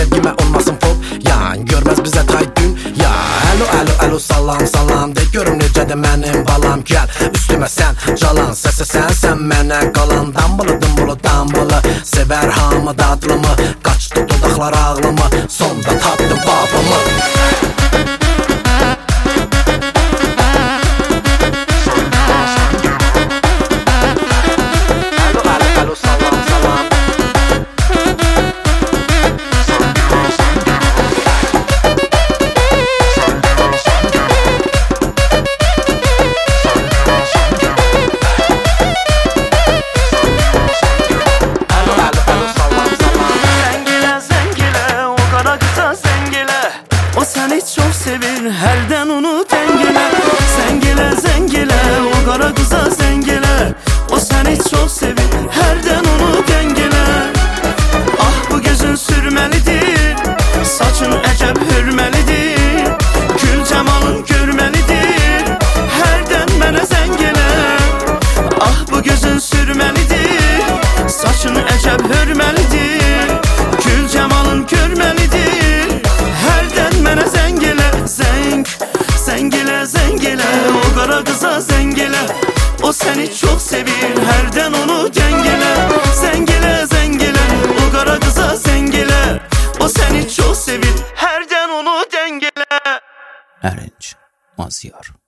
sevgime olmasın pop. Yan görmez bize tay dünya. Alo alo alo salam salam de görüm necədir mənim balam. Gel üstüme sen calan səsi sen mənə qalan. Dambalı dımbılı dambalı sever hamı dadlımı. Qaçdı dodaqlar ağlımı, sonda tapdım babamı. Sevir herden onu dengele. Zengele zengele o kara kıza zengele. O seni çok sevir herden onu dengele. Ah bu gözün sürmelidir, saçın əcəb hürmelidir. Gül cemalın görmelidir, herden mənə zengele. Ah bu gözün sürmelidir, saçın əcəb hürmelidir. Gül cemalın görmelidir, herden mənə zengele. Zengele zengele o kara kıza zengele. O seni çok sevir herden onu dengele. Zengele zengele o kara kıza zengele. O seni çok sevir herden onu dengele. Erinç Mazyar.